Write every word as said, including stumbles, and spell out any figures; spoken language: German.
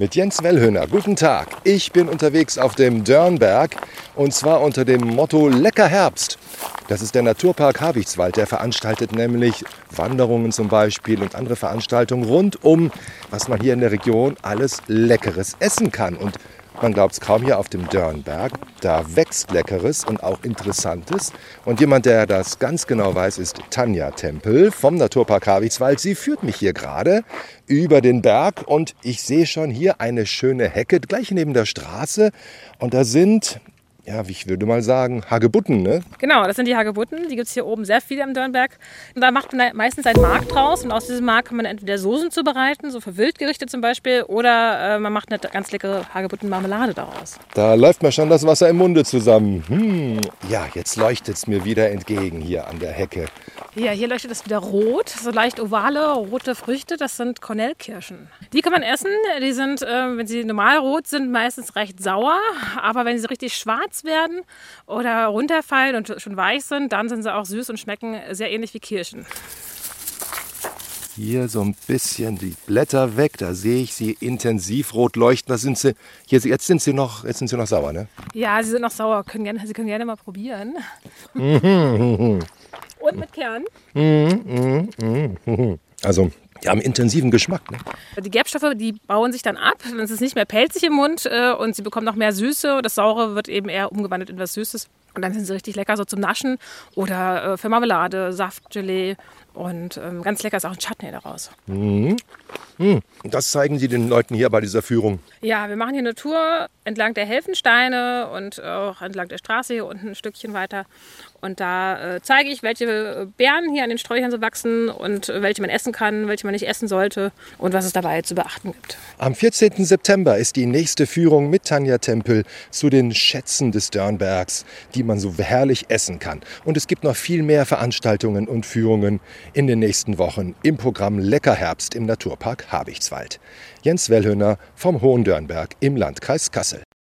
mit Jens Wellhöhner. Guten Tag. Ich bin unterwegs auf dem Dörnberg und zwar unter dem Motto Lecker Herbst. Das ist der Naturpark Habichtswald. Der veranstaltet nämlich Wanderungen zum Beispiel und andere Veranstaltungen rund um, was man hier in der Region alles Leckeres essen kann. Und man glaubt es kaum, hier auf dem Dörnberg, da wächst Leckeres und auch Interessantes. Und jemand, der das ganz genau weiß, ist Tanja Tempel vom Naturpark Habichtswald. Sie führt mich hier gerade über den Berg und ich sehe schon hier eine schöne Hecke gleich neben der Straße. Und da sind, ja, ich würde mal sagen, Hagebutten, ne? Genau, das sind die Hagebutten. Die gibt es hier oben sehr viele am Dörnberg. Und da macht man meistens einen Mark draus. Und aus diesem Mark kann man entweder Soßen zubereiten, so für Wildgerichte zum Beispiel, oder äh, man macht eine ganz leckere Hagebuttenmarmelade daraus. Da läuft mir schon das Wasser im Munde zusammen. Hm, ja, jetzt leuchtet es mir wieder entgegen hier an der Hecke. Ja, hier leuchtet es wieder rot, so leicht ovale, rote Früchte. Das sind Kornelkirschen. Die kann man essen. Die sind, äh, wenn sie normal rot sind, meistens recht sauer. Aber wenn sie richtig schwarz werden oder runterfallen und schon weich sind, dann sind sie auch süß und schmecken sehr ähnlich wie Kirschen. Hier so ein bisschen die Blätter weg, da sehe ich sie intensiv rot leuchten. Was sind sie? Hier, jetzt sind sie noch, jetzt sind sie noch sauer, ne? Ja, sie sind noch sauer. Können gerne, sie können gerne mal probieren. Und mit Kern. Also, die haben intensiven Geschmack, ne? Die Gerbstoffe, die bauen sich dann ab, dann ist es nicht mehr pelzig im Mund äh, und sie bekommen noch mehr Süße. Das Saure wird eben eher umgewandelt in was Süßes. Und dann sind sie richtig lecker so zum Naschen oder äh, für Marmelade, Saft, Gelee. Und ähm, ganz lecker ist auch ein Chutney daraus. Mhm. Mhm. Das zeigen Sie den Leuten hier bei dieser Führung. Ja, wir machen hier eine Tour entlang der Helfensteine und auch entlang der Straße hier unten ein Stückchen weiter. Und da äh, zeige ich, welche Beeren hier an den Sträuchern so wachsen und welche man essen kann, welche man nicht essen sollte und was es dabei zu beachten gibt. Am vierzehnten September ist die nächste Führung mit Tanja Tempel zu den Schätzen des Dörnbergs, die man so herrlich essen kann. Und es gibt noch viel mehr Veranstaltungen und Führungen in den nächsten Wochen im Programm Lecker Herbst im Naturpark Habichtswald. Jens Wellhöhner vom Hohen Dörnberg im Landkreis Kassel.